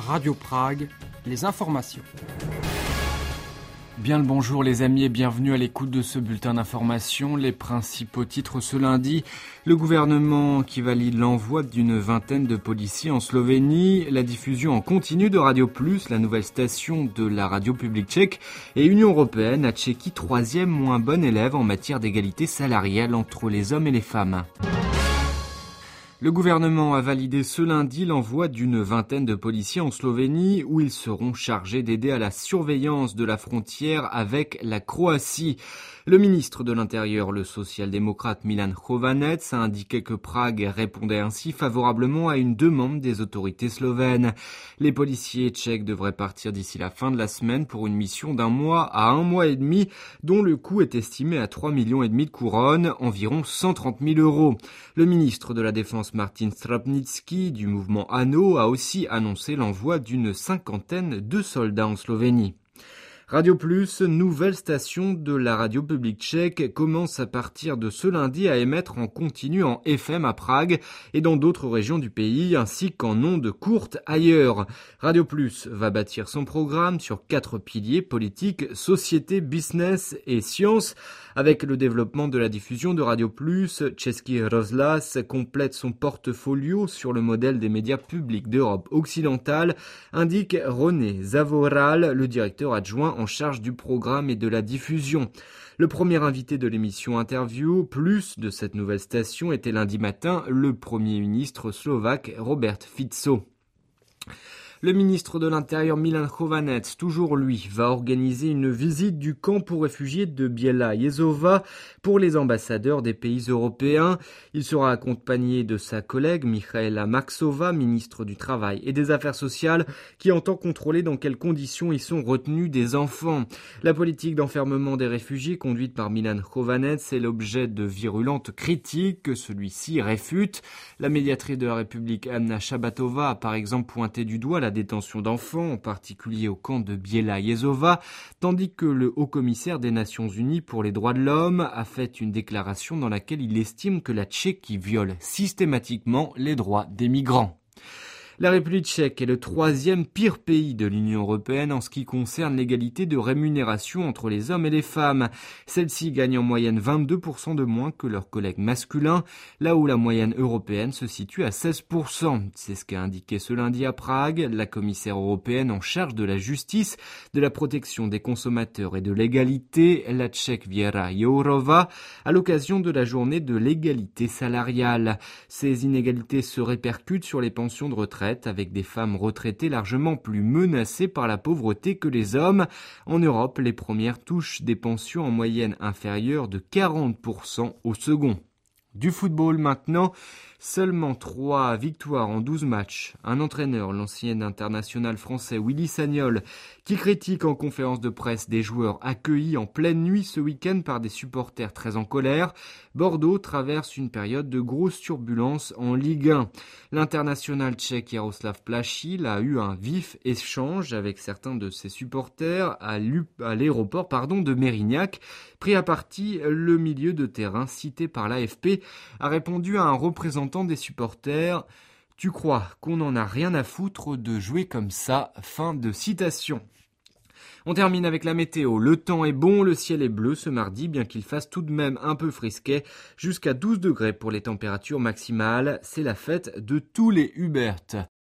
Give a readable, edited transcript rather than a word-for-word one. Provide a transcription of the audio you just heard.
Radio Prague, les informations. Bien le bonjour les amis et bienvenue à l'écoute de ce bulletin d'information. Les principaux titres ce lundi, le gouvernement qui valide l'envoi d'une vingtaine de policiers en Slovénie, la diffusion en continu de Radio Plus, la nouvelle station de la radio publique tchèque, et Union européenne a Tchéquie troisième moins bon élève en matière d'égalité salariale entre les hommes et les femmes. Le gouvernement a validé ce lundi l'envoi d'une vingtaine de policiers en Slovénie où ils seront chargés d'aider à la surveillance de la frontière avec la Croatie. Le ministre de l'Intérieur, le social-démocrate Milan Chovanec, a indiqué que Prague répondait ainsi favorablement à une demande des autorités slovènes. Les policiers tchèques devraient partir d'ici la fin de la semaine pour une mission d'un mois à 1 mois et demi, dont le coût est estimé à 3,5 millions de couronnes, environ 130 000 €. Le ministre de la Défense Martin Stropnický du mouvement ANO a aussi annoncé l'envoi d'une cinquantaine de soldats en Slovénie. Radio Plus, nouvelle station de la radio publique tchèque, commence à partir de ce lundi à émettre en continu en FM à Prague et dans d'autres régions du pays, ainsi qu'en ondes courtes ailleurs. Radio Plus va bâtir son programme sur 4 piliers: politique, société, business et sciences. Avec le développement de la diffusion de Radio Plus, Český rozhlas complète son portfolio sur le modèle des médias publics d'Europe occidentale, indique René Zavoral, le directeur adjoint en charge du programme et de la diffusion. Le premier invité de l'émission Interview Plus de cette nouvelle station était lundi matin le Premier ministre slovaque Robert Fico. Le ministre de l'Intérieur Milan Chovanec, toujours lui, va organiser une visite du camp pour réfugiés de Biela Jezova pour les ambassadeurs des pays européens. Il sera accompagné de sa collègue Michaela Maxova, ministre du Travail et des Affaires sociales, qui entend contrôler dans quelles conditions y sont retenus des enfants. La politique d'enfermement des réfugiés conduite par Milan Chovanec est l'objet de virulentes critiques que celui-ci réfute. La médiatrice de la République Anna Shabatova a par exemple pointé du doigt la détention d'enfants, en particulier au camp de Biela Jezova, tandis que le haut-commissaire des Nations Unies pour les droits de l'homme a fait une déclaration dans laquelle il estime que la Tchéquie viole systématiquement les droits des migrants. La République tchèque est le 3e pire pays de l'Union européenne en ce qui concerne l'égalité de rémunération entre les hommes et les femmes. Celles-ci gagnent en moyenne 22% de moins que leurs collègues masculins, là où la moyenne européenne se situe à 16%. C'est ce qu'a indiqué ce lundi à Prague la commissaire européenne en charge de la justice, de la protection des consommateurs et de l'égalité, la Tchèque Věra Jourová, à l'occasion de la journée de l'égalité salariale. Ces inégalités se répercutent sur les pensions de retraite, avec des femmes retraitées largement plus menacées par la pauvreté que les hommes. En Europe, les premières touchent des pensions en moyenne inférieures de 40% au second. Du football maintenant, seulement 3 victoires en 12 matchs. Un entraîneur, l'ancien international français Willy Sagnol, qui critique en conférence de presse des joueurs accueillis en pleine nuit ce week-end par des supporters très en colère. Bordeaux traverse une période de grosse turbulence en Ligue 1. L'international tchèque Jaroslav Plašil a eu un vif échange avec certains de ses supporters à l'aéroport de Mérignac. Pris à partie, le milieu de terrain cité par l'AFP a répondu à un représentant des supporters: « Tu crois qu'on en a rien à foutre de jouer comme ça ?» Fin de citation. On termine avec la météo. Le temps est bon, le ciel est bleu ce mardi, bien qu'il fasse tout de même un peu frisquet, jusqu'à 12 degrés pour les températures maximales. C'est la fête de tous les Hubert.